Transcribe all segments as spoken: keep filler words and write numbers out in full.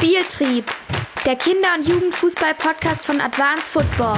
Spieltrieb, der Kinder- und Jugendfußball-Podcast von Advance Football.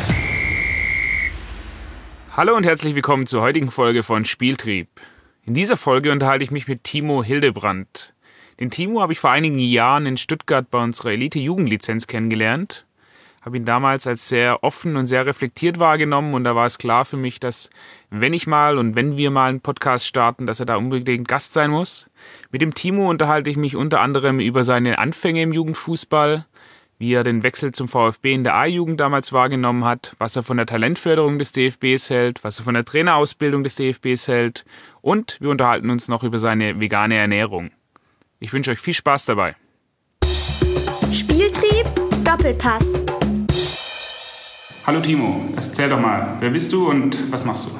Hallo und herzlich willkommen zur heutigen Folge von Spieltrieb. In dieser Folge unterhalte ich mich mit Timo Hildebrandt. Den Timo habe ich vor einigen Jahren in Stuttgart bei unserer Elite-Jugendlizenz kennengelernt. Habe ihn damals als sehr offen und sehr reflektiert wahrgenommen und da war es klar für mich, dass wenn ich mal und wenn wir mal einen Podcast starten, dass er da unbedingt Gast sein muss. Mit dem Timo unterhalte ich mich unter anderem über seine Anfänge im Jugendfußball, wie er den Wechsel zum VfB in der A-Jugend damals wahrgenommen hat, was er von der Talentförderung des D F Bs hält, was er von der Trainerausbildung des D F Bs hält und wir unterhalten uns noch über seine vegane Ernährung. Ich wünsche euch viel Spaß dabei. Spieltrieb, Doppelpass. Hallo Timo, erzähl doch mal, wer bist du und was machst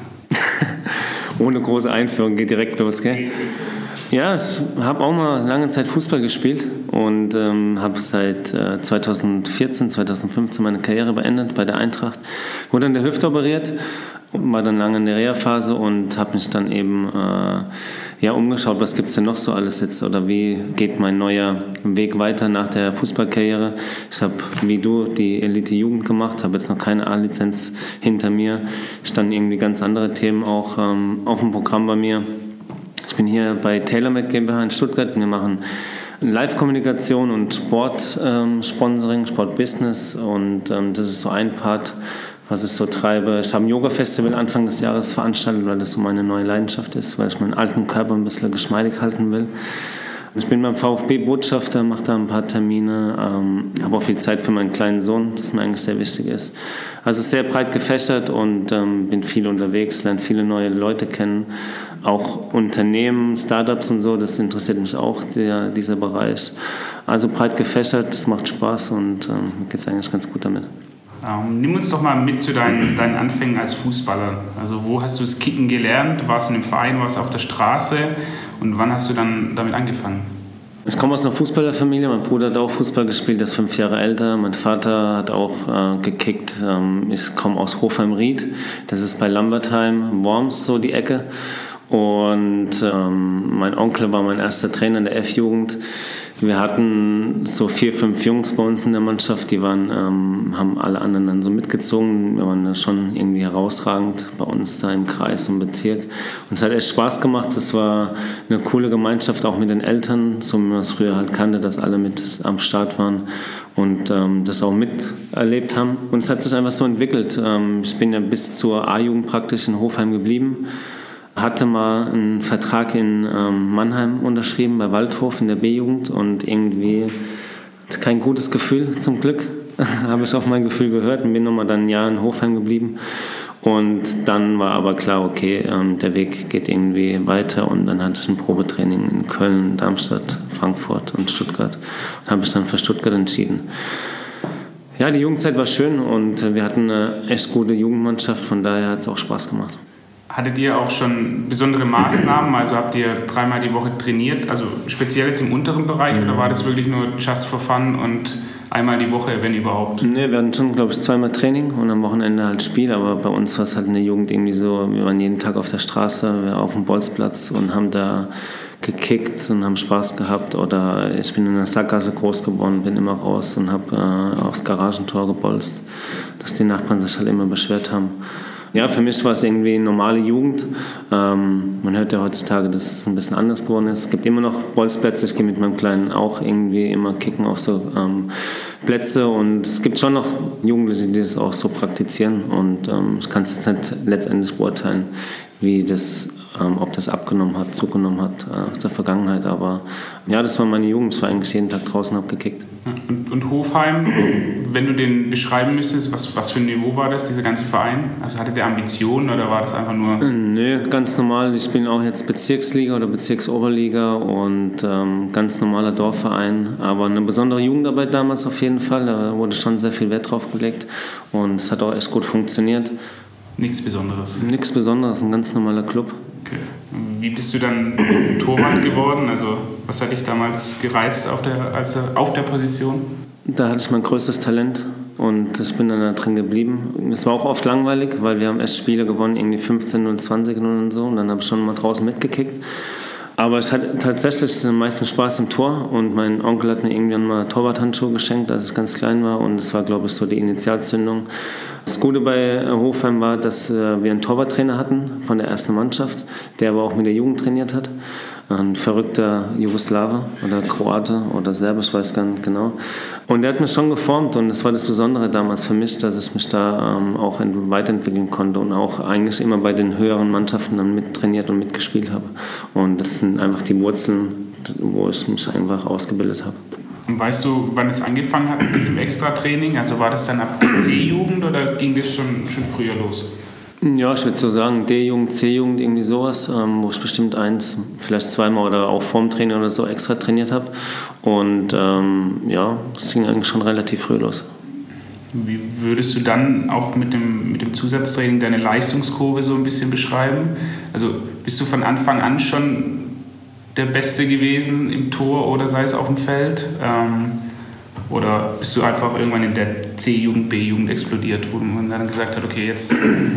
du? Ohne große Einführung, geht direkt los, gell? Ja, ich habe auch mal lange Zeit Fußball gespielt und ähm, habe seit äh, zweitausendvierzehn, zweitausendfünfzehn meine Karriere beendet bei der Eintracht. Wurde an der Hüfte operiert, war dann lange in der Reha-Phase und habe mich dann eben äh, ja, umgeschaut, was gibt es denn noch so alles jetzt oder wie geht mein neuer Weg weiter nach der Fußballkarriere. Ich habe, wie du, die Elite-Jugend gemacht, habe jetzt noch keine A-Lizenz hinter mir. Standen irgendwie ganz andere Themen auch ähm, auf dem Programm bei mir. Ich bin hier bei TaylorMade GmbH in Stuttgart. Wir machen Live-Kommunikation und Sport-Sponsoring, ähm, Sport-Business und ähm, das ist so ein Part, was ich so treibe. Ich habe ein Yoga-Festival Anfang des Jahres veranstaltet, weil das so meine neue Leidenschaft ist, weil ich meinen alten Körper ein bisschen geschmeidig halten will. Ich bin beim VfB Botschafter, mache da ein paar Termine, ähm, habe auch viel Zeit für meinen kleinen Sohn, das mir eigentlich sehr wichtig ist. Also sehr breit gefächert und ähm, bin viel unterwegs, lerne viele neue Leute kennen, auch Unternehmen, Startups und so, das interessiert mich auch, der, dieser Bereich. Also breit gefächert, das macht Spaß und ähm, mir geht es eigentlich ganz gut damit. Ähm, nimm uns doch mal mit zu deinen, deinen Anfängen als Fußballer. Also wo hast du das Kicken gelernt? Warst du in einem Verein, warst du auf der Straße? Und wann hast du dann damit angefangen? Ich komme aus einer Fußballerfamilie. Mein Bruder hat auch Fußball gespielt, ist fünf Jahre älter. Mein Vater hat auch äh, gekickt. Ähm, ich komme aus Hofheim-Ried. Das ist bei Lambertheim, Worms, so die Ecke. Und ähm, mein Onkel war mein erster Trainer in der F-Jugend. Wir hatten so vier, fünf Jungs bei uns in der Mannschaft, die waren, ähm, haben alle anderen dann so mitgezogen. Wir waren da schon irgendwie herausragend bei uns da im Kreis und Bezirk. Und es hat echt Spaß gemacht. Es war eine coole Gemeinschaft, auch mit den Eltern, so wie man es früher halt kannte, dass alle mit am Start waren und ähm, das auch miterlebt haben. Und es hat sich einfach so entwickelt. Ähm, ich bin ja bis zur A-Jugend praktisch in Hofheim geblieben. Hatte mal einen Vertrag in ähm, Mannheim unterschrieben, bei Waldhof in der B-Jugend und irgendwie kein gutes Gefühl, zum Glück, habe ich auf mein Gefühl gehört und bin nochmal dann ein Jahr in Hofheim geblieben und dann war aber klar, okay, ähm, der Weg geht irgendwie weiter und dann hatte ich ein Probetraining in Köln, Darmstadt, Frankfurt und Stuttgart und habe mich dann für Stuttgart entschieden. Ja, die Jugendzeit war schön und wir hatten eine echt gute Jugendmannschaft, von daher hat es auch Spaß gemacht. Hattet ihr auch schon besondere Maßnahmen? Also habt ihr dreimal die Woche trainiert? Also speziell jetzt im unteren Bereich mhm. oder war das wirklich nur just for fun und einmal die Woche, wenn überhaupt? Nee, wir hatten schon, glaube ich, zweimal Training und am Wochenende halt Spiel. Aber bei uns war es halt in der Jugend irgendwie so, wir waren jeden Tag auf der Straße, wir waren auf dem Bolzplatz und haben da gekickt und haben Spaß gehabt. Oder ich bin in der Sackgasse groß geworden, bin immer raus und habe äh, aufs Garagentor gebolzt, dass die Nachbarn sich halt immer beschwert haben. Ja, für mich war es irgendwie eine normale Jugend. Ähm, man hört ja heutzutage, dass es ein bisschen anders geworden ist. Es gibt immer noch Bolzplätze. Ich gehe mit meinem Kleinen auch irgendwie immer kicken auf so ähm, Plätze. Und es gibt schon noch Jugendliche, die das auch so praktizieren. Und ähm, ich kann es jetzt nicht letztendlich beurteilen, wie das, ähm, ob das abgenommen hat, zugenommen hat äh, aus der Vergangenheit. Aber ja, das war meine Jugend. Ich war eigentlich jeden Tag draußen, habe gekickt. Und, und Hofheim, wenn du den beschreiben müsstest, was, was für ein Niveau war das, dieser ganze Verein? Also hatte der Ambitionen oder war das einfach nur... Nö, ganz normal. Ich bin auch jetzt Bezirksliga oder Bezirksoberliga und ähm, ganz normaler Dorfverein. Aber eine besondere Jugendarbeit damals auf jeden Fall. Da wurde schon sehr viel Wert drauf gelegt und es hat auch echt gut funktioniert. Nichts Besonderes? Nichts Besonderes, ein ganz normaler Club. Okay. Wie bist du dann Torwart geworden? Also was hat dich damals gereizt auf der, also auf der Position? Da hatte ich mein größtes Talent und ich bin dann da drin geblieben. Es war auch oft langweilig, weil wir haben erst Spiele gewonnen, irgendwie fünfzehn null, zwanzig null und so. Und dann habe ich schon mal draußen mitgekickt. Aber ich hatte tatsächlich am meisten Spaß im Tor und mein Onkel hat mir irgendwann mal Torwarthandschuhe geschenkt, als ich ganz klein war und das war, glaube ich, so die Initialzündung. Das Gute bei Hofheim war, dass wir einen Torwarttrainer hatten von der ersten Mannschaft, der aber auch mit der Jugend trainiert hat. Ein verrückter Jugoslawe oder Kroate oder Serbe, ich weiß gar nicht genau. Und der hat mich schon geformt und das war das Besondere damals für mich, dass ich mich da ähm, auch weiterentwickeln konnte und auch eigentlich immer bei den höheren Mannschaften dann mittrainiert und mitgespielt habe. Und das sind einfach die Wurzeln, wo ich mich einfach ausgebildet habe. Und weißt du, wann es angefangen hat mit dem Extra-Training? Also war das dann ab C-Jugend oder ging das schon, schon früher los? Ja, ich würde so sagen, D-Jugend, C-Jugend, irgendwie sowas, ähm, wo ich bestimmt eins, vielleicht zweimal oder auch vorm Training oder so extra trainiert habe. Und ähm, ja, das ging eigentlich schon relativ früh los. Wie würdest du dann auch mit dem, mit dem Zusatztraining deine Leistungskurve so ein bisschen beschreiben? Also bist du von Anfang an schon der Beste gewesen im Tor oder sei es auf dem Feld? Ähm, Oder bist du einfach irgendwann in der C-Jugend, B-Jugend explodiert, wo man dann gesagt hat, okay, jetzt...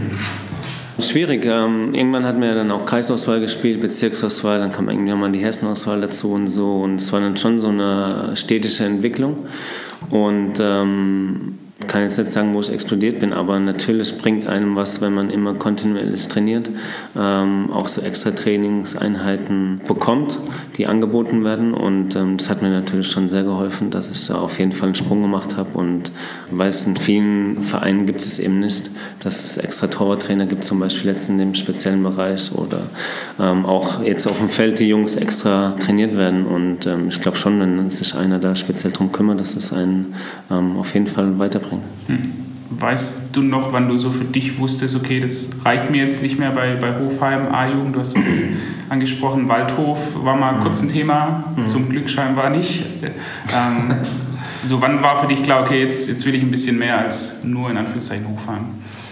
Schwierig. Ähm, irgendwann hatten wir dann auch Kreisauswahl gespielt, Bezirksauswahl, dann kam irgendwann mal die Hessenauswahl dazu und so. Und es war dann schon so eine stetige Entwicklung. Und ähm, kann jetzt nicht sagen, wo ich explodiert bin, aber natürlich bringt einem was, wenn man immer kontinuierlich trainiert, ähm, auch so extra Trainingseinheiten bekommt, die angeboten werden und ähm, das hat mir natürlich schon sehr geholfen, dass ich da auf jeden Fall einen Sprung gemacht habe und weiß, in vielen Vereinen gibt es eben nicht, dass es extra Torwarttrainer gibt, zum Beispiel jetzt in dem speziellen Bereich oder ähm, auch jetzt auf dem Feld die Jungs extra trainiert werden und ähm, ich glaube schon, wenn sich einer da speziell drum kümmert, dass es einen ähm, auf jeden Fall weiterbringt. Hm. Weißt du noch, wann du so für dich wusstest, okay, das reicht mir jetzt nicht mehr bei, bei Hofheim, A-Jugend, du hast es angesprochen, Waldhof war mal mhm. kurz ein Thema, mhm. zum Glück scheinbar nicht. Ähm, so wann war für dich klar, okay, jetzt, jetzt will ich ein bisschen mehr als nur in Anführungszeichen Hofheim?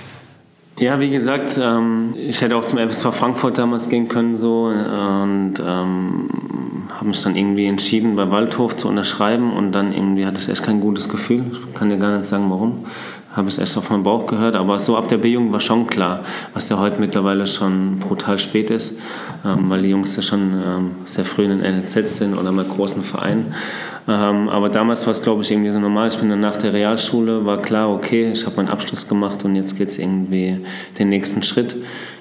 Ja, wie gesagt, ähm, ich hätte auch zum F S V Frankfurt damals gehen können so und ähm, habe mich dann irgendwie entschieden, bei Waldhof zu unterschreiben und dann irgendwie hatte ich echt kein gutes Gefühl. Ich kann dir gar nicht sagen, warum. Habe ich echt auf meinen Bauch gehört, aber so ab der B-Jugend war schon klar, was ja heute mittlerweile schon brutal spät ist, ähm, weil die Jungs ja schon ähm, sehr früh in den N L Z sind oder bei großen Vereinen. Ähm, aber damals war es, glaube ich, irgendwie so normal. Ich bin dann nach der Realschule, war klar, okay, ich habe meinen Abschluss gemacht und jetzt geht es irgendwie den nächsten Schritt.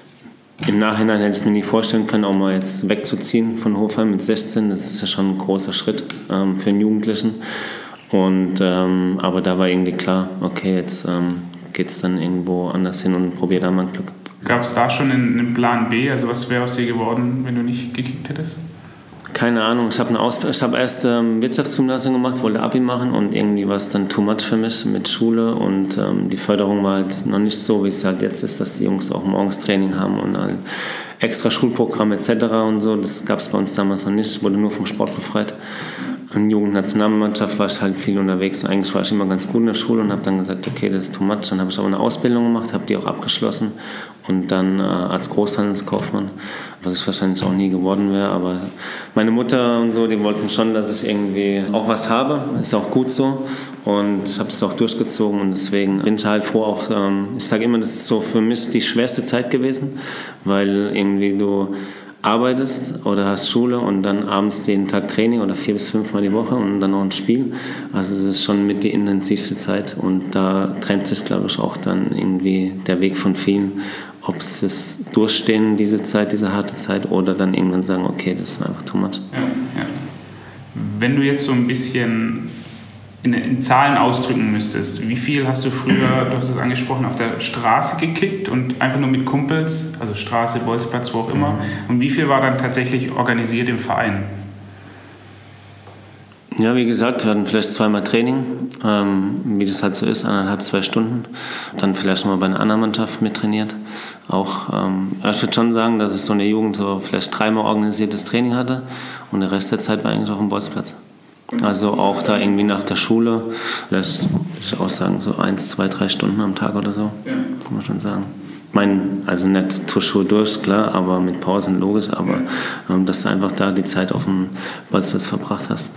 Im Nachhinein hätte ich es mir nie vorstellen können, auch mal jetzt wegzuziehen von Hofheim mit sechzehn. Das ist ja schon ein großer Schritt ähm, für einen Jugendlichen. Und, ähm, aber da war irgendwie klar, okay, jetzt ähm, geht es dann irgendwo anders hin und probiere da mein Glück. Gab es da schon einen, einen Plan B? Also was wäre aus dir geworden, wenn du nicht gekickt hättest? Keine Ahnung, ich habe hab erst ähm, Wirtschaftsgymnasium gemacht, wollte Abi machen und irgendwie war es dann too much für mich mit Schule und ähm, die Förderung war halt noch nicht so, wie es halt jetzt ist, dass die Jungs auch morgens Training haben und halt extra Schulprogramm et cetera und so. Das gab es bei uns damals noch nicht, wurde nur vom Sport befreit. In der Jugendnationalmannschaft war ich halt viel unterwegs und eigentlich war ich immer ganz gut in der Schule und habe dann gesagt, okay, das ist too much. Dann habe ich aber eine Ausbildung gemacht, habe die auch abgeschlossen und dann äh, als Großhandelskaufmann, was ich wahrscheinlich auch nie geworden wäre, aber meine Mutter und so, die wollten schon, dass ich irgendwie auch was habe, ist auch gut so und ich habe das auch durchgezogen und deswegen bin ich halt froh auch, ähm, ich sage immer, das ist so für mich die schwerste Zeit gewesen, weil irgendwie du arbeitest oder hast Schule und dann abends jeden Tag Training oder vier bis fünfmal die Woche und dann noch ein Spiel. Also es ist schon mit die intensivste Zeit und da trennt sich, glaube ich, auch dann irgendwie der Weg von vielen, ob sie es durchstehen, diese Zeit, diese harte Zeit oder dann irgendwann sagen, okay, das ist einfach too much. Ja, ja. Wenn du jetzt so ein bisschen in, in Zahlen ausdrücken müsstest, wie viel hast du früher, du hast es angesprochen, auf der Straße gekickt und einfach nur mit Kumpels, also Straße, Bolzplatz, wo auch immer, und wie viel war dann tatsächlich organisiert im Verein? Ja, wie gesagt, wir hatten vielleicht zweimal Training, ähm, wie das halt so ist, eineinhalb, zwei Stunden. Dann vielleicht noch mal bei einer anderen Mannschaft mittrainiert. Auch, ähm, ich würde schon sagen, dass ich so in der Jugend so vielleicht dreimal organisiertes Training hatte und der Rest der Zeit war eigentlich auf dem Bolzplatz. Also auch da irgendwie nach der Schule, vielleicht würde ich auch sagen, so eins, zwei, drei Stunden am Tag oder so, ja. Kann man schon sagen. Ich meine, also nicht Turnschuhe durch, klar, aber mit Pausen logisch, aber ähm, dass du einfach da die Zeit auf dem Bolzplatz verbracht hast.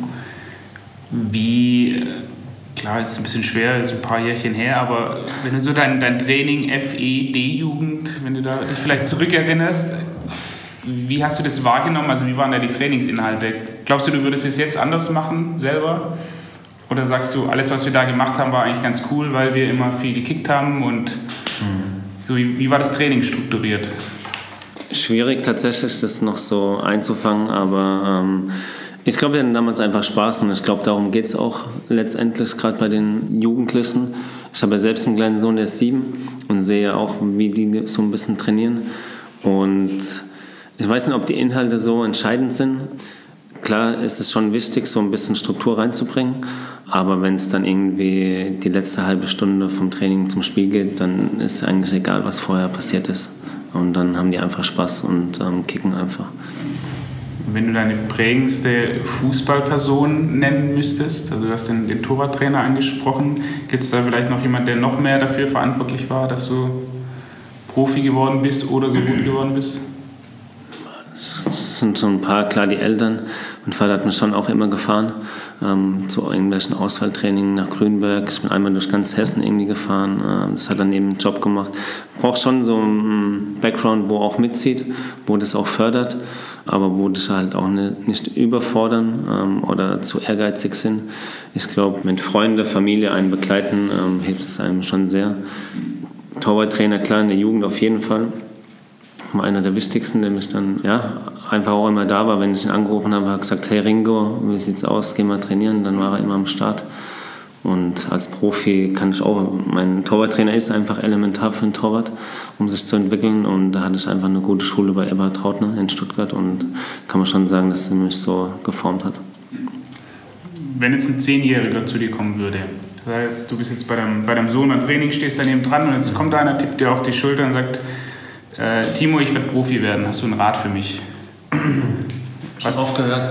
Wie, klar, jetzt ein bisschen schwer, ist ein paar Jährchen her, aber wenn du so dein, dein Training F E D-Jugend, wenn du da dich vielleicht zurückerinnerst, Wie hast du das wahrgenommen? Also wie waren da die Trainingsinhalte? Glaubst du, du würdest es jetzt anders machen selber? Oder sagst du, alles, was wir da gemacht haben, war eigentlich ganz cool, weil wir immer viel gekickt haben? Und mhm. so, wie, wie war das Training strukturiert? Schwierig tatsächlich, das noch so einzufangen, aber ähm, ich glaube, wir hatten damals einfach Spaß und ich glaube, darum geht es auch letztendlich, gerade bei den Jugendlichen. Ich habe ja selbst einen kleinen Sohn, der ist sieben und sehe auch, wie die so ein bisschen trainieren. Und ich weiß nicht, ob die Inhalte so entscheidend sind. Klar ist es schon wichtig, so ein bisschen Struktur reinzubringen, aber wenn es dann irgendwie die letzte halbe Stunde vom Training zum Spiel geht, dann ist eigentlich egal, was vorher passiert ist. Und dann haben die einfach Spaß und ähm, kicken einfach. Wenn du deine prägendste Fußballperson nennen müsstest, also du hast den, den Torwarttrainer angesprochen, gibt es da vielleicht noch jemanden, der noch mehr dafür verantwortlich war, dass du Profi geworden bist oder so gut geworden bist? Es sind schon ein paar, klar, die Eltern. Mein Vater hat mich schon auch immer gefahren, ähm, zu irgendwelchen Auswahltrainings nach Grünberg. Ich bin einmal durch ganz Hessen irgendwie gefahren. Ähm, das hat dann eben einen Job gemacht. Braucht schon so einen Background, wo auch mitzieht, wo das auch fördert, aber wo das halt auch nicht, nicht überfordern ähm, oder zu ehrgeizig sind. Ich glaube, wenn Freunde, Familie einen begleiten, ähm, hilft es einem schon sehr. Torwarttrainer, klar, in der Jugend auf jeden Fall. Einer der wichtigsten, der mich dann ja, einfach auch immer da war, wenn ich ihn angerufen habe, hat gesagt, hey Ringo, wie sieht's aus, geh mal trainieren, dann war er immer am Start. Und als Profi kann ich auch, mein Torwarttrainer ist einfach elementar für einen Torwart, um sich zu entwickeln, und da hatte ich einfach eine gute Schule bei Eberhard Trautner in Stuttgart und kann man schon sagen, dass er mich so geformt hat. Wenn jetzt ein Zehnjähriger zu dir kommen würde, das heißt, du bist jetzt bei deinem, bei deinem Sohn am Training, stehst daneben dran und jetzt kommt einer, tippt dir auf die Schulter und sagt, Äh, Timo, ich werde Profi werden. Hast du einen Rat für mich? Was? Schon aufgehört.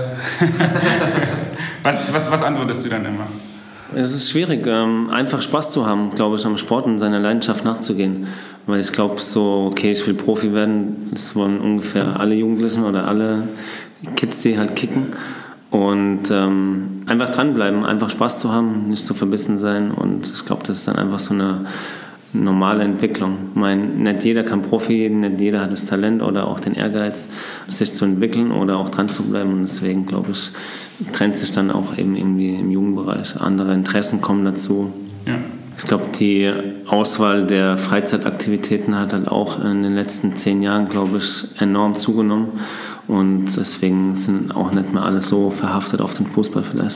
was, was, was antwortest du dann immer? Es ist schwierig, ähm, einfach Spaß zu haben, glaube ich, am Sport und seiner Leidenschaft nachzugehen. Weil ich glaube, so, okay, ich will Profi werden, das wollen ungefähr alle Jugendlichen oder alle Kids, die halt kicken. Und ähm, einfach dranbleiben, einfach Spaß zu haben, nicht zu verbissen sein. Und ich glaube, das ist dann einfach so eine normale Entwicklung. Ich meine, nicht jeder kann Profi, nicht jeder hat das Talent oder auch den Ehrgeiz, sich zu entwickeln oder auch dran zu bleiben. Und deswegen, glaube ich, trennt sich dann auch eben irgendwie im Jugendbereich. Andere Interessen kommen dazu. Ja. Ich glaube, die Auswahl der Freizeitaktivitäten hat halt auch in den letzten zehn Jahren, glaube ich, enorm zugenommen. Und deswegen sind auch nicht mehr alle so verhaftet auf den Fußball vielleicht.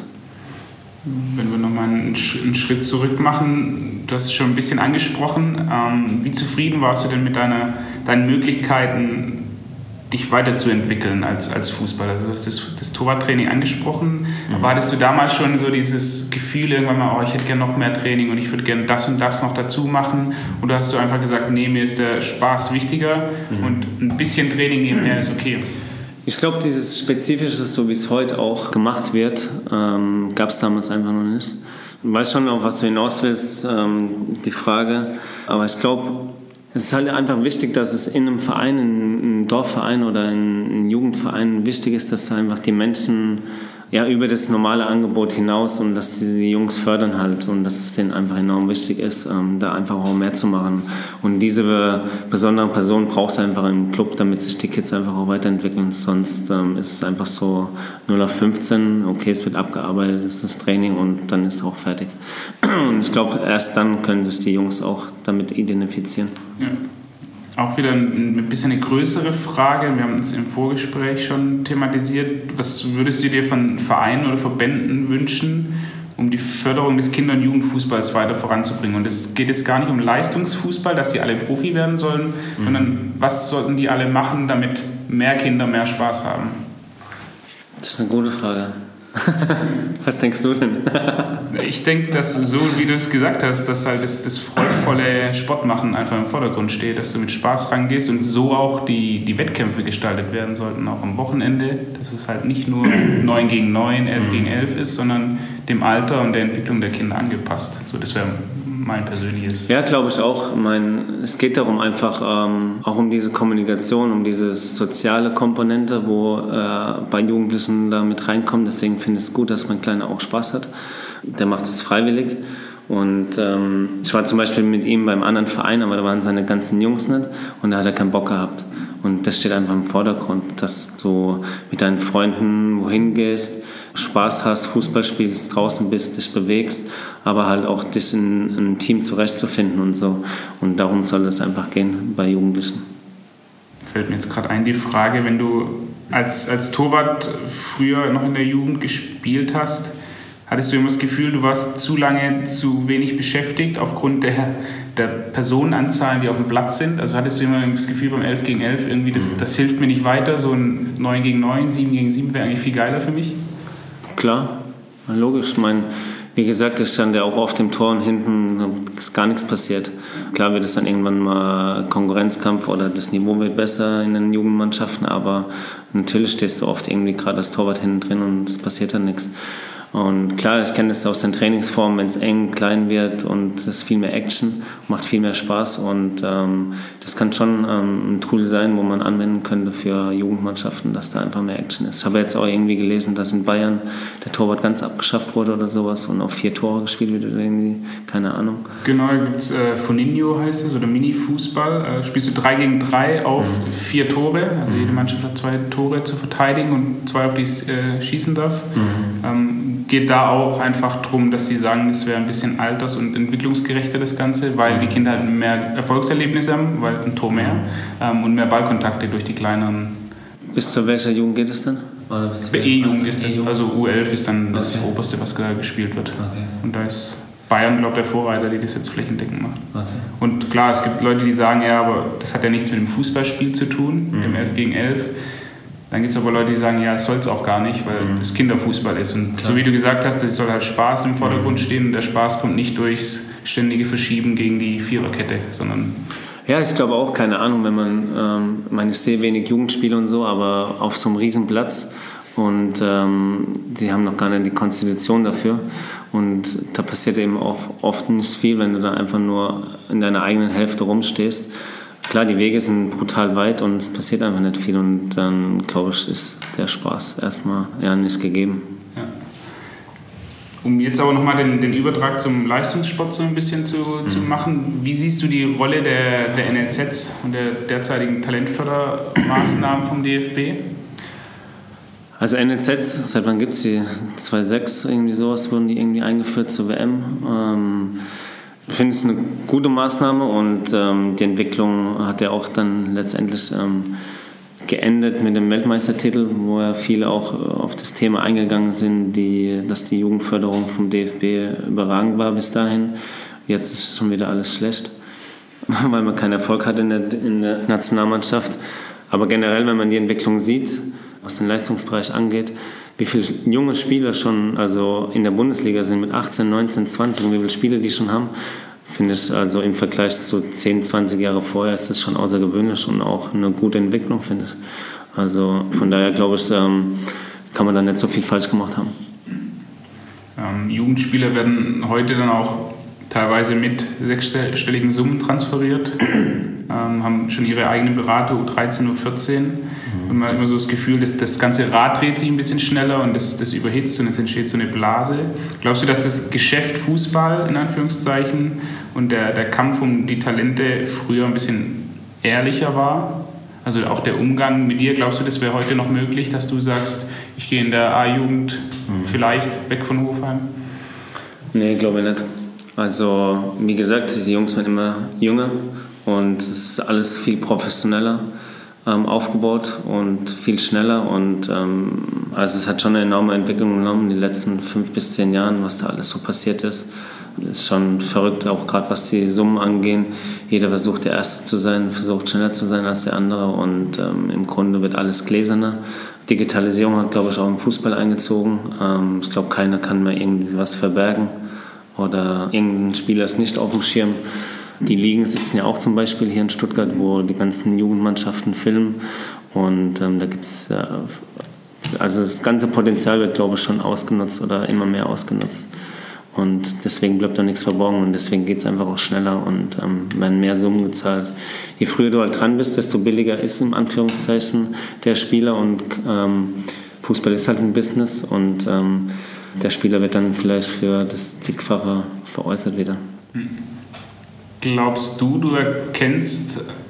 Wenn wir nochmal einen Schritt zurück machen, du hast es schon ein bisschen angesprochen, ähm, wie zufrieden warst du denn mit deiner, deinen Möglichkeiten, dich weiterzuentwickeln als, als Fußballer? Du hast das, das Torwarttraining angesprochen, mhm. aber hattest du damals schon so dieses Gefühl irgendwann mal, oh, ich hätte gerne noch mehr Training und ich würde gerne das und das noch dazu machen? Oder hast du einfach gesagt, nee, mir ist der Spaß wichtiger mhm. und ein bisschen Training nebenher ist okay? Ich glaube, dieses Spezifische, so wie es heute auch gemacht wird, ähm, gab es damals einfach noch nicht. Ich weiß schon, auf was du hinaus willst, ähm, die Frage. Aber ich glaube, es ist halt einfach wichtig, dass es in einem Verein, in einem Dorfverein oder in einem Jugendverein wichtig ist, dass einfach die Menschen ja, über das normale Angebot hinaus und dass die, die Jungs fördern halt und dass es denen einfach enorm wichtig ist, ähm, da einfach auch mehr zu machen. Und diese besonderen Personen braucht es einfach im Club, damit sich die Kids einfach auch weiterentwickeln. Sonst ähm, ist es einfach so null auf fünfzehn, okay, es wird abgearbeitet, es ist das Training und dann ist es auch fertig. Und ich glaube, erst dann können sich die Jungs auch damit identifizieren. Ja. Auch wieder ein bisschen eine größere Frage. Wir haben es im Vorgespräch schon thematisiert. Was würdest du dir von Vereinen oder Verbänden wünschen, um die Förderung des Kinder- und Jugendfußballs weiter voranzubringen? Und es geht jetzt gar nicht um Leistungsfußball, dass die alle Profi werden sollen, mhm. sondern was sollten die alle machen, damit mehr Kinder mehr Spaß haben? Das ist eine gute Frage. Was denkst du denn? Ich denke, dass so, wie du es gesagt hast, dass halt das, das freudvolle Sportmachen einfach im Vordergrund steht, dass du mit Spaß rangehst und so auch die, die Wettkämpfe gestaltet werden sollten, auch am Wochenende, dass es halt nicht nur neun gegen neun, elf gegen elf ist, sondern dem Alter und der Entwicklung der Kinder angepasst. So, das wäre mein persönliches. Ja, glaube ich auch. Ich meine, es geht darum einfach ähm, auch um diese Kommunikation, um diese soziale Komponente, wo äh, bei Jugendlichen da mit reinkommt. Deswegen finde ich es gut, dass mein Kleiner auch Spaß hat. Der macht es freiwillig. Und ähm, ich war zum Beispiel mit ihm beim anderen Verein, aber da waren seine ganzen Jungs nicht und da hat er keinen Bock gehabt. Und das steht einfach im Vordergrund, dass du mit deinen Freunden wohin gehst, Spaß hast, Fußball spielst, draußen bist, dich bewegst, aber halt auch dich in einem Team zurechtzufinden und so. Und darum soll es einfach gehen bei Jugendlichen. Fällt mir jetzt gerade ein, die Frage, wenn du als, als Torwart früher noch in der Jugend gespielt hast, hattest du immer das Gefühl, du warst zu lange zu wenig beschäftigt aufgrund der, der Personenanzahlen, die auf dem Platz sind? Also hattest du immer das Gefühl beim elf gegen elf, irgendwie das, das hilft mir nicht weiter, so ein neun gegen neun, sieben gegen sieben wäre eigentlich viel geiler für mich? Klar, logisch. Ich meine, wie gesagt, ich stand ja auch auf dem Tor und hinten ist gar nichts passiert. Klar wird es dann irgendwann mal Konkurrenzkampf oder das Niveau wird besser in den Jugendmannschaften, aber natürlich stehst du oft irgendwie gerade als Torwart hinten drin und es passiert dann nichts. Und klar, ich kenne das aus den Trainingsformen, wenn es eng, klein wird und es ist viel mehr Action, macht viel mehr Spaß und ähm, das kann schon ähm, ein Tool sein, wo man anwenden könnte für Jugendmannschaften, dass da einfach mehr Action ist. Ich habe jetzt auch irgendwie gelesen, dass in Bayern der Torwart ganz abgeschafft wurde oder sowas und auf vier Tore gespielt wird oder irgendwie, keine Ahnung. Genau, da gibt es äh, Foninho heißt es oder Mini-Fußball. Äh, spielst du drei gegen drei auf mhm. vier Tore, also jede Mannschaft hat zwei Tore zu verteidigen und zwei, auf die es äh, schießen darf. Mhm. Ähm, geht da auch einfach darum, dass die sagen, es wäre ein bisschen alters- und entwicklungsgerechter das Ganze, weil die Kinder halt mehr Erfolgserlebnisse haben, weil ein Tor mehr ähm, und mehr Ballkontakte durch die kleineren. Bis zu welcher Jugend geht es dann? E-Jugend ist das, also U elf ist dann das okay. Oberste, was da gespielt wird. Okay. Und da ist Bayern, glaube ich, der Vorreiter, die das jetzt flächendeckend macht. Okay. Und klar, es gibt Leute, die sagen, ja, aber das hat ja nichts mit dem Fußballspiel zu tun, mhm. im elf gegen elf. Dann gibt es aber Leute, die sagen, ja, es soll es auch gar nicht, weil mhm. es Kinderfußball ist. Und klar. So wie du gesagt hast, es soll halt Spaß im Vordergrund stehen und der Spaß kommt nicht durchs ständige Verschieben gegen die Viererkette, sondern... Ja, ich glaube auch, keine Ahnung, wenn man, ähm, ich meine, ich sehe wenig Jugendspiele und so, aber auf so einem Riesenplatz und ähm, die haben noch gar nicht die Konstitution dafür und da passiert eben auch oft nicht viel, wenn du da einfach nur in deiner eigenen Hälfte rumstehst. Klar, die Wege sind brutal weit und es passiert einfach nicht viel und dann, glaube ich, ist der Spaß erstmal eher nicht gegeben. Ja. Um jetzt aber nochmal den, den Übertrag zum Leistungssport so ein bisschen zu, mhm. zu machen, wie siehst du die Rolle der, der N L Zs und der derzeitigen Talentfördermaßnahmen vom D F B? Also N L Zs, seit wann gibt es die? zweitausendsechs, irgendwie sowas, wurden die irgendwie eingeführt zur W M. Ähm, Ich finde es eine gute Maßnahme und ähm, die Entwicklung hat ja auch dann letztendlich ähm, geendet mit dem Weltmeistertitel, wo ja viele auch auf das Thema eingegangen sind, die, dass die Jugendförderung vom D F B überragend war bis dahin. Jetzt ist schon wieder alles schlecht, weil man keinen Erfolg hat in der, in der Nationalmannschaft. Aber generell, wenn man die Entwicklung sieht, was den Leistungsbereich angeht, wie viele junge Spieler schon also in der Bundesliga sind mit achtzehn, neunzehn, zwanzig und wie viele Spiele die schon haben, finde ich also im Vergleich zu zehn, zwanzig Jahre vorher ist das schon außergewöhnlich und auch eine gute Entwicklung, finde ich. Also von daher glaube ich, ähm, kann man da nicht so viel falsch gemacht haben. Ähm, Jugendspieler werden heute dann auch teilweise mit sechsstelligen Summen transferiert, ähm, haben schon ihre eigenen Berater, U dreizehn, U vierzehn. Mhm. Und man hat immer so das Gefühl, dass das ganze Rad dreht sich ein bisschen schneller und das, das überhitzt und es entsteht so eine Blase. Glaubst du, dass das Geschäft Fußball, in Anführungszeichen, und der, der Kampf um die Talente früher ein bisschen ehrlicher war? Also auch der Umgang mit dir, glaubst du, das wäre heute noch möglich, dass du sagst, ich gehe in der A-Jugend mhm. vielleicht weg von Hofheim? Nee, glaube ich nicht. Also wie gesagt, die Jungs werden immer jünger und es ist alles viel professioneller ähm, aufgebaut und viel schneller und ähm, also es hat schon eine enorme Entwicklung genommen in den letzten fünf bis zehn Jahren, was da alles so passiert ist. Das ist schon verrückt, auch gerade was die Summen angehen. Jeder versucht der Erste zu sein, versucht schneller zu sein als der andere und ähm, im Grunde wird alles gläserner. Digitalisierung hat, glaube ich, auch im Fußball eingezogen. Ähm, ich glaube, keiner kann mehr irgendwie was verbergen oder irgendein Spieler ist nicht auf dem Schirm. Die Ligen sitzen ja auch zum Beispiel hier in Stuttgart, wo die ganzen Jugendmannschaften filmen und ähm, da gibt es, äh, also das ganze Potenzial wird, glaube ich, schon ausgenutzt oder immer mehr ausgenutzt. Und deswegen bleibt da nichts verborgen und deswegen geht es einfach auch schneller und ähm, werden mehr Summen gezahlt. Je früher du halt dran bist, desto billiger ist im Anführungszeichen der Spieler und ähm, Fußball ist halt ein Business und ähm, der Spieler wird dann vielleicht für das Zigfache veräußert wieder. Glaubst du, du erkennst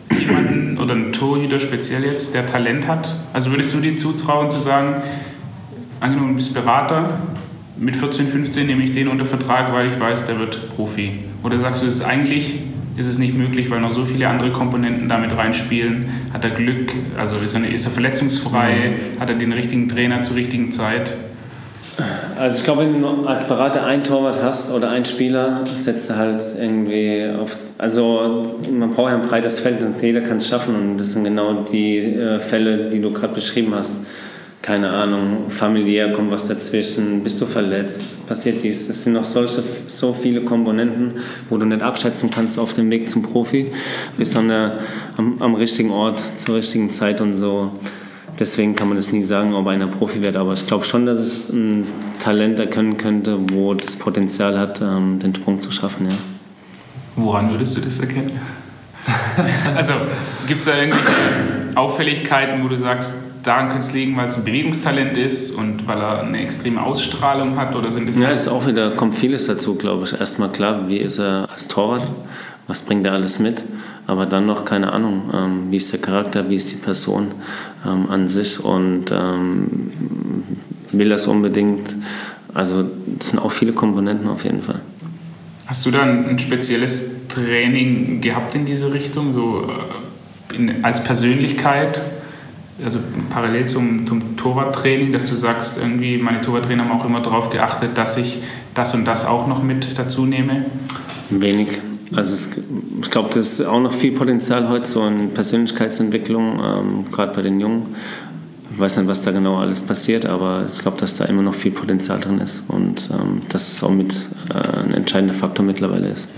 jemanden oder einen Torhüter speziell jetzt, der Talent hat? Also würdest du dir zutrauen zu sagen, angenommen du bist Berater, mit vierzehn, fünfzehn nehme ich den unter Vertrag, weil ich weiß, der wird Profi? Oder sagst du, es ist eigentlich ist es nicht möglich, weil noch so viele andere Komponenten damit reinspielen? Hat er Glück? Also ist er, ist er verletzungsfrei? Mhm. Hat er den richtigen Trainer zur richtigen Zeit? Also ich glaube, wenn du als Berater einen Torwart hast oder einen Spieler, setzt du halt irgendwie auf... Also man braucht ja ein breites Feld und jeder kann es schaffen und das sind genau die äh, Fälle, die du gerade beschrieben hast. Keine Ahnung, familiär kommt was dazwischen, bist du verletzt, passiert dies. Es sind noch solche, so viele Komponenten, wo du nicht abschätzen kannst auf dem Weg zum Profi. Bist an der, am, am richtigen Ort, zur richtigen Zeit und so. Deswegen kann man das nie sagen, ob einer Profi wird. Aber ich glaube schon, dass ich ein Talent erkennen könnte, wo das Potenzial hat, ähm, den Sprung zu schaffen. Ja. Woran würdest du das erkennen? Also gibt es da irgendwelche Auffälligkeiten, wo du sagst, daran könnte es liegen, weil es ein Bewegungstalent ist und weil er eine extreme Ausstrahlung hat? Oder sind das ja, das ist auch wieder, kommt vieles dazu, glaube ich. Erstmal klar, wie ist er als Torwart? Was bringt er alles mit? Aber dann noch, keine Ahnung, ähm, wie ist der Charakter, wie ist die Person ähm, an sich und ähm, will das unbedingt? Also das sind auch viele Komponenten auf jeden Fall. Hast du dann ein spezielles Training gehabt in diese Richtung, so in, als Persönlichkeit? Also parallel zum, zum Torwarttraining, dass du sagst, irgendwie meine Torwarttrainer haben auch immer darauf geachtet, dass ich das und das auch noch mit dazu nehme? Wenig. Also es, ich glaube, das ist auch noch viel Potenzial heute, so in Persönlichkeitsentwicklung, ähm, gerade bei den Jungen. Ich weiß nicht, was da genau alles passiert, aber ich glaube, dass da immer noch viel Potenzial drin ist und ähm, dass es auch mit äh, ein entscheidender Faktor mittlerweile ist.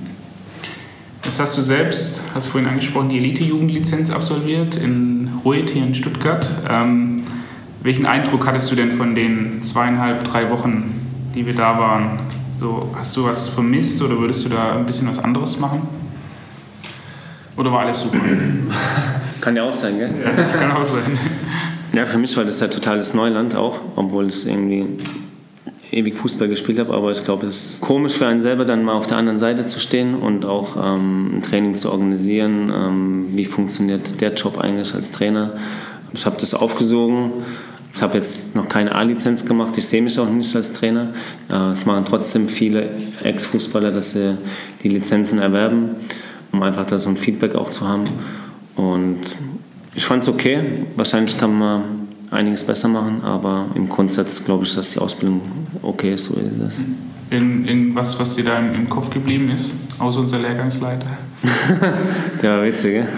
Jetzt hast du selbst, hast vorhin angesprochen, die Elite-Jugendlizenz absolviert in Ruid hier in Stuttgart. Ähm, welchen Eindruck hattest du denn von den zweieinhalb, drei Wochen, die wir da waren? So, hast du was vermisst oder würdest du da ein bisschen was anderes machen? Oder war alles super? Kann ja auch sein, gell? Ja, kann auch sein. Ja, für mich war das ja totales Neuland auch, obwohl ich irgendwie ewig Fußball gespielt habe, aber ich glaube, es ist komisch für einen selber, dann mal auf der anderen Seite zu stehen und auch ähm, ein Training zu organisieren. Ähm, wie funktioniert der Job eigentlich als Trainer? Ich habe das aufgesogen. Ich habe jetzt noch keine A-Lizenz gemacht, ich sehe mich auch nicht als Trainer. Äh, es machen trotzdem viele Ex-Fußballer, dass sie die Lizenzen erwerben, um einfach da so ein Feedback auch zu haben. Und ich fand es okay. Wahrscheinlich kann man einiges besser machen, aber im Grundsatz glaube ich, dass die Ausbildung okay ist, so ist es. Irgendwas, was dir da im, im Kopf geblieben ist, außer unser Lehrgangsleiter? Der war witzig, gell?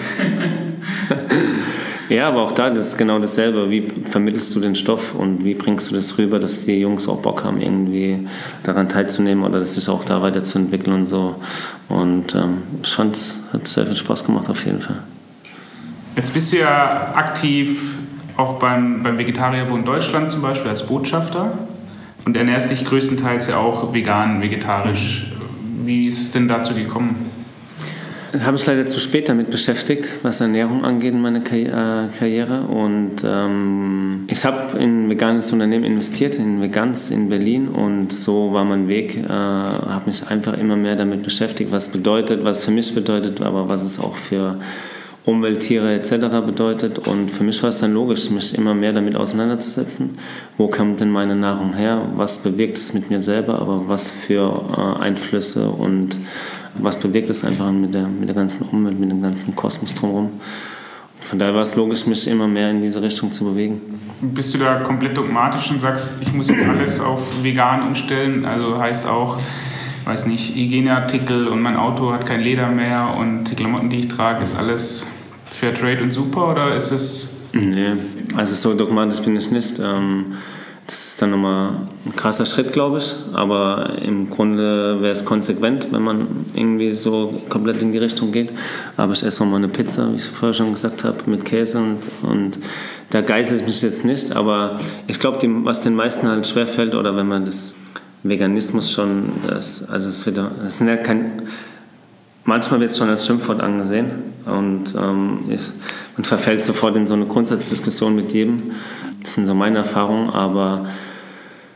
Ja, aber auch da, das ist genau dasselbe. Wie vermittelst du den Stoff und wie bringst du das rüber, dass die Jungs auch Bock haben, irgendwie daran teilzunehmen oder sich auch da weiterzuentwickeln und so. Und ähm, ich fand, es hat sehr viel Spaß gemacht auf jeden Fall. Jetzt bist du ja aktiv auch beim, beim Vegetarierbund Deutschland zum Beispiel als Botschafter und ernährst dich größtenteils ja auch vegan, vegetarisch. Wie ist es denn dazu gekommen? Ich habe mich leider zu spät damit beschäftigt, was Ernährung angeht in meiner Karriere. Und ähm, ich habe in ein veganes Unternehmen investiert, in Vegans in Berlin. Und so war mein Weg. Ich äh, habe mich einfach immer mehr damit beschäftigt, was bedeutet, was es für mich bedeutet, aber was es auch für Umwelt, Tiere et cetera bedeutet. Und für mich war es dann logisch, mich immer mehr damit auseinanderzusetzen. Wo kommt denn meine Nahrung her? Was bewirkt es mit mir selber? Aber was für äh, Einflüsse und was bewirkt es einfach mit der, mit der ganzen Umwelt, mit dem ganzen Kosmos drumherum. Von daher war es logisch, mich immer mehr in diese Richtung zu bewegen. Bist du da komplett dogmatisch und sagst, ich muss jetzt alles auf vegan umstellen? Also heißt auch, weiß nicht, Hygieneartikel und mein Auto hat kein Leder mehr und die Klamotten, die ich trage, ist alles Fairtrade und super, oder ist es... Nee, also so dogmatisch bin ich nicht. Das ist dann nochmal ein krasser Schritt, glaube ich. Aber im Grunde wäre es konsequent, wenn man irgendwie so komplett in die Richtung geht. Aber ich esse nochmal eine Pizza, wie ich vorher schon gesagt habe, mit Käse. Und, und da geißel ich mich jetzt nicht. Aber ich glaube, was den meisten halt schwerfällt, oder wenn man das Veganismus schon, das, also es wird, das sind ja kein... Manchmal wird es schon als Schimpfwort angesehen und ähm, ich, man verfällt sofort in so eine Grundsatzdiskussion mit jedem. Das sind so meine Erfahrungen, aber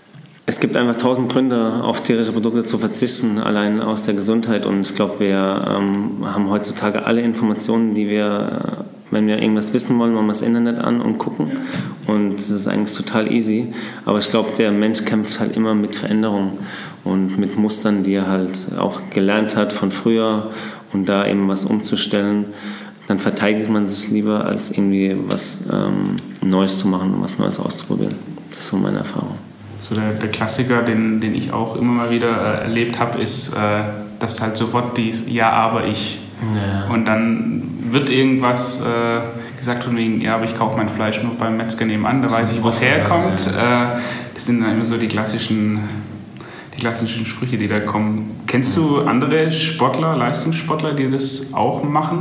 Es gibt einfach tausend Gründe, auf tierische Produkte zu verzichten, allein aus der Gesundheit. Und ich glaube, wir ähm, haben heutzutage alle Informationen, die wir, äh, wenn wir irgendwas wissen wollen, machen wir das Internet an und gucken. Und das ist eigentlich total easy. Aber ich glaube, der Mensch kämpft halt immer mit Veränderungen und mit Mustern, die er halt auch gelernt hat von früher. Und da eben was umzustellen, dann verteidigt man sich lieber, als irgendwie was ähm, Neues zu machen und was Neues auszuprobieren. Das ist so meine Erfahrung. So der, der Klassiker, den, den ich auch immer mal wieder äh, erlebt habe, ist, äh, dass halt sofort die Ja, aber ich. Ja. Und dann wird irgendwas äh, gesagt von wegen, ja, aber ich kaufe mein Fleisch nur beim Metzger nebenan, da weiß ich, wo es herkommt. Äh, das sind dann immer so die klassischen, die klassischen Sprüche, die da kommen. Kennst du andere Sportler, Leistungssportler, die das auch machen?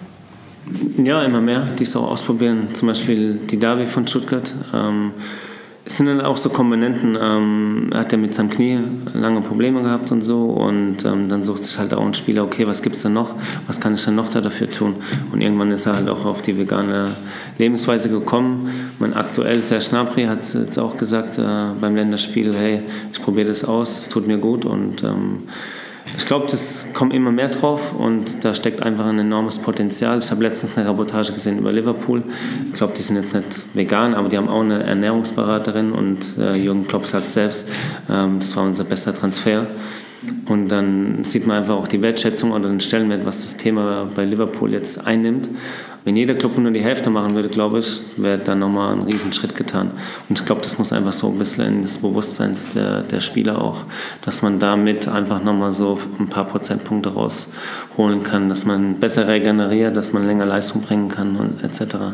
Ja, immer mehr, die es auch ausprobieren. Zum Beispiel die Davi von Stuttgart. Ähm, Es sind dann auch so Komponenten, ähm, er hat ja mit seinem Knie lange Probleme gehabt und so und ähm, dann sucht sich halt auch ein Spieler, okay, was gibt's denn noch, was kann ich denn noch da dafür tun? Und irgendwann ist er halt auch auf die vegane Lebensweise gekommen. Mein aktuell Serge Gnabry hat jetzt auch gesagt äh, beim Länderspiel, hey, ich probiere das aus, es tut mir gut und ähm, ich glaube, das kommt immer mehr drauf und da steckt einfach ein enormes Potenzial. Ich habe letztens eine Reportage gesehen über Liverpool. Ich glaube, die sind jetzt nicht vegan, aber die haben auch eine Ernährungsberaterin und äh, Jürgen Klopp sagt selbst, ähm, das war unser bester Transfer. Und dann sieht man einfach auch die Wertschätzung oder den Stellenwert, was das Thema bei Liverpool jetzt einnimmt. Wenn jeder Club nur die Hälfte machen würde, glaube ich, wäre dann nochmal ein Riesenschritt getan. Und ich glaube, das muss einfach so ein bisschen in das Bewusstsein der, der Spieler auch, dass man damit einfach nochmal so ein paar Prozentpunkte rausholen kann, dass man besser regeneriert, dass man länger Leistung bringen kann und et cetera.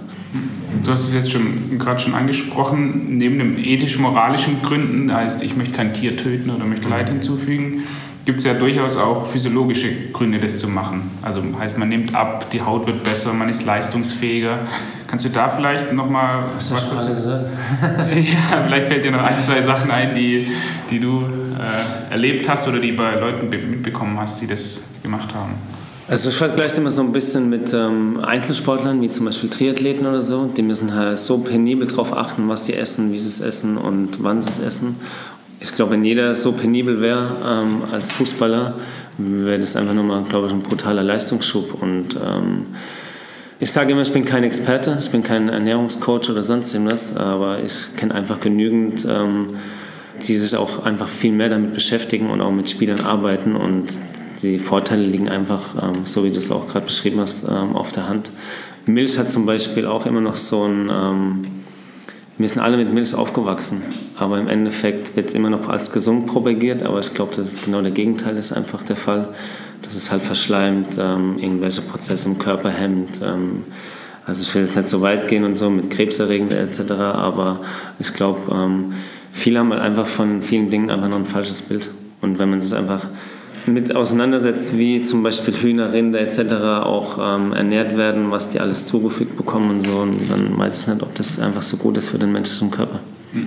Du hast es jetzt schon gerade schon angesprochen, neben den ethisch-moralischen Gründen, heißt, ich möchte kein Tier töten oder möchte Leid hinzufügen, gibt es ja durchaus auch physiologische Gründe, das zu machen. Also heißt, man nimmt ab, die Haut wird besser, man ist leistungsfähiger. Kannst du da vielleicht nochmal... Was hast du schon alle gesagt? Ja, vielleicht fällt dir noch ein, zwei Sachen ein, die, die du äh, erlebt hast oder die bei Leuten mitbekommen hast, die das gemacht haben. Also ich vergleiche es immer so ein bisschen mit ähm, Einzelsportlern, wie zum Beispiel Triathleten oder so. Die müssen halt so penibel darauf achten, was sie essen, wie sie es essen und wann sie es essen. Ich glaube, wenn jeder so penibel wäre ähm, als Fußballer, wäre das einfach nochmal, glaube ich, ein brutaler Leistungsschub. Und ähm, ich sage immer, ich bin kein Experte, ich bin kein Ernährungscoach oder sonst irgendwas, aber ich kenne einfach genügend, ähm, die sich auch einfach viel mehr damit beschäftigen und auch mit Spielern arbeiten. Und die Vorteile liegen einfach, ähm, so wie du es auch gerade beschrieben hast, ähm, auf der Hand. Milch hat zum Beispiel auch immer noch so ein... Ähm, Wir sind alle mit Milch aufgewachsen, aber im Endeffekt wird es immer noch als gesund propagiert, aber ich glaube, dass genau der Gegenteil ist einfach der Fall, dass es halt verschleimt, ähm, irgendwelche Prozesse im Körper hemmt. Ähm, also ich will jetzt nicht so weit gehen und so mit krebserregend et cetera, aber ich glaube, ähm, viele haben halt einfach von vielen Dingen einfach noch ein falsches Bild. Und wenn man sich einfach mit auseinandersetzt, wie zum Beispiel Hühner, Rinder et cetera auch ähm, ernährt werden, was die alles zugefügt bekommen und so, und dann weiß ich nicht, ob das einfach so gut ist für den menschlichen Körper.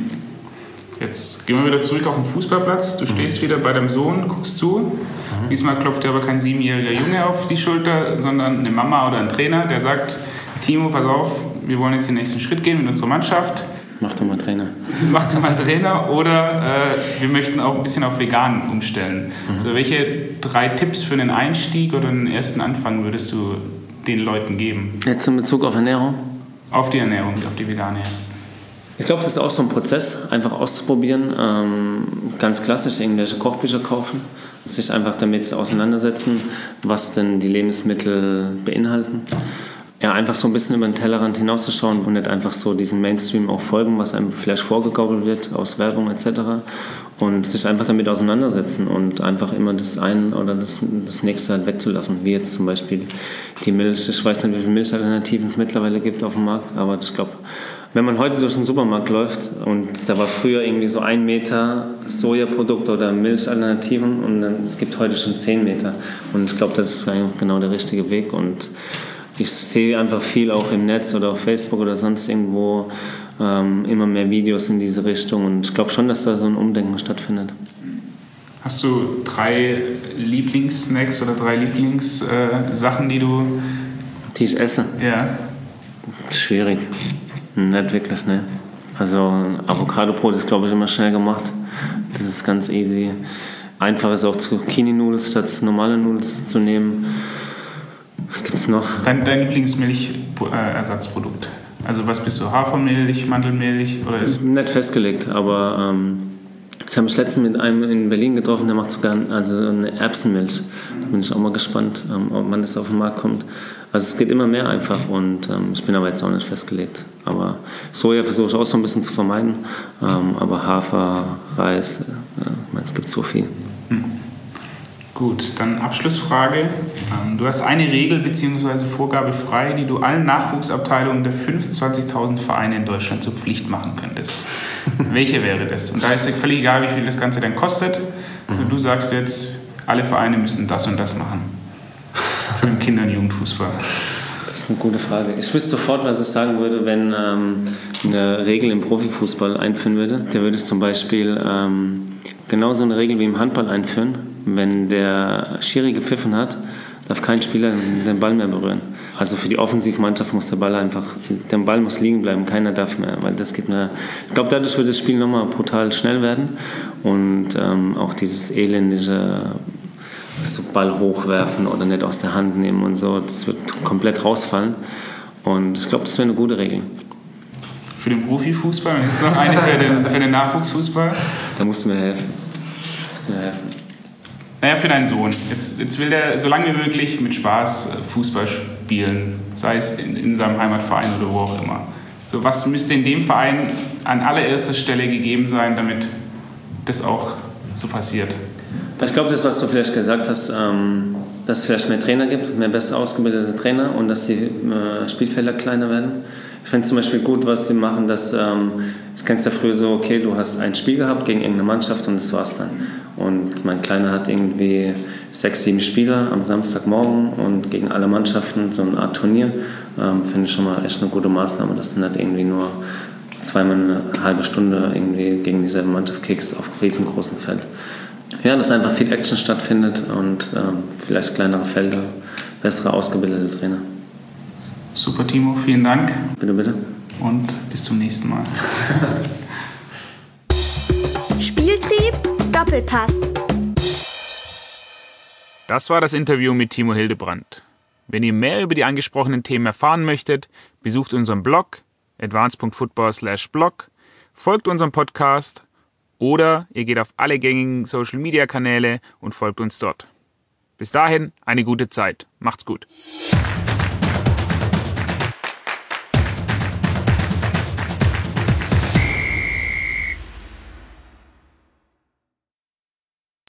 Jetzt gehen wir wieder zurück auf den Fußballplatz. Du stehst wieder bei deinem Sohn, guckst zu. Mhm. Diesmal klopft dir aber kein siebenjähriger Junge auf die Schulter, sondern eine Mama oder ein Trainer, der sagt, Timo, pass auf, wir wollen jetzt den nächsten Schritt gehen mit unserer Mannschaft. Mach doch mal Trainer. Mach doch mal Trainer oder äh, wir möchten auch ein bisschen auf vegan umstellen. Mhm. So, welche drei Tipps für einen Einstieg oder einen ersten Anfang würdest du den Leuten geben? Jetzt in Bezug auf Ernährung? Auf die Ernährung, auf die vegane. Ich glaube, das ist auch so ein Prozess, einfach auszuprobieren. Ähm, ganz klassisch irgendwelche Kochbücher kaufen, sich einfach damit auseinandersetzen, was denn die Lebensmittel beinhalten. Ja, einfach so ein bisschen über den Tellerrand hinauszuschauen und nicht einfach so diesen Mainstream auch folgen, was einem vielleicht vorgegaukelt wird aus Werbung et cetera. Und sich einfach damit auseinandersetzen und einfach immer das eine oder das, das nächste halt wegzulassen. Wie jetzt zum Beispiel die Milch. Ich weiß nicht, wie viele Milchalternativen es mittlerweile gibt auf dem Markt, aber ich glaube, wenn man heute durch den Supermarkt läuft und da war früher irgendwie so ein Meter Sojaprodukt oder Milchalternativen und dann, es gibt heute schon zehn Meter. Und ich glaube, das ist genau der richtige Weg. Und ich sehe einfach viel auch im Netz oder auf Facebook oder sonst irgendwo ähm, immer mehr Videos in diese Richtung und ich glaube schon, dass da so ein Umdenken stattfindet. Hast du drei Lieblingssnacks oder drei Lieblingssachen, äh, die du... Die ich esse? Ja. Schwierig. Nicht wirklich, ne. Also Avocadobrot ist, glaube ich, immer schnell gemacht. Das ist ganz easy. Einfach ist auch Zucchini-Nudeln statt normale Nudeln zu nehmen. Was gibt's noch? Dein, dein Lieblingsmilchersatzprodukt? Also was bist du? Hafermilch, Mandelmilch oder ist? Nicht festgelegt, aber ähm, ich habe mich letztens mit einem in Berlin getroffen, der macht sogar also eine Erbsenmilch. Da bin ich auch mal gespannt, ähm, ob man das auf den Markt kommt. Also es geht immer mehr einfach und ähm, ich bin aber jetzt auch nicht festgelegt. Aber Soja versuche ich auch so ein bisschen zu vermeiden, ähm, aber Hafer, Reis, äh, ich meine, es gibt so viel. Hm. Gut, dann Abschlussfrage. Du hast eine Regel bzw. Vorgabe frei, die du allen Nachwuchsabteilungen der fünfundzwanzigtausend Vereine in Deutschland zur Pflicht machen könntest. Welche wäre das? Und da ist dir völlig egal, wie viel das Ganze dann kostet. Also du sagst jetzt, alle Vereine müssen das und das machen. Im Kinder- und Jugendfußball. Das ist eine gute Frage. Ich wüsste sofort, was ich sagen würde, wenn ähm, eine Regel im Profifußball einführen würde. Der würde es zum Beispiel ähm, genauso eine Regel wie im Handball einführen. Wenn der Schiri gepfiffen hat, darf kein Spieler den Ball mehr berühren. Also für die Offensivmannschaft muss der Ball einfach, der Ball muss liegen bleiben, keiner darf mehr, weil das geht mehr. Ich glaube, dadurch wird das Spiel nochmal brutal schnell werden und ähm, auch dieses elendige so Ball hochwerfen oder nicht aus der Hand nehmen und so, das wird komplett rausfallen und ich glaube, das wäre eine gute Regel. Für den Profifußball und jetzt noch eine für den, für den Nachwuchsfußball? Da musst du mir helfen. Musst du mir helfen. Naja, für deinen Sohn. Jetzt, jetzt will der so lange wie möglich mit Spaß Fußball spielen, sei es in, in seinem Heimatverein oder wo auch immer. So, was müsste in dem Verein an allererster Stelle gegeben sein, damit das auch so passiert? Ich glaube, das, was du vielleicht gesagt hast, ähm, dass es vielleicht mehr Trainer gibt, mehr besser ausgebildete Trainer und dass die äh, Spielfelder kleiner werden. Ich finde zum Beispiel gut, was sie machen, dass, ähm, ich kenne es ja früher so, okay, du hast ein Spiel gehabt gegen irgendeine Mannschaft und das war's dann. Und mein Kleiner hat irgendwie sechs, sieben Spieler am Samstagmorgen und gegen alle Mannschaften so eine Art Turnier. Ähm, finde ich schon mal echt eine gute Maßnahme, dass du nicht irgendwie nur zweimal eine halbe Stunde irgendwie gegen dieselbe Mannschaft kickst auf riesengroßem Feld. Ja, dass einfach viel Action stattfindet und ähm, vielleicht kleinere Felder, bessere ausgebildete Trainer. Super, Timo, vielen Dank. Bitte, bitte. Und bis zum nächsten Mal. Spieltrieb, Doppelpass. Das war das Interview mit Timo Hildebrandt. Wenn ihr mehr über die angesprochenen Themen erfahren möchtet, besucht unseren Blog advance punkt football slash blog, folgt unserem Podcast oder ihr geht auf alle gängigen Social-Media-Kanäle und folgt uns dort. Bis dahin eine gute Zeit. Macht's gut.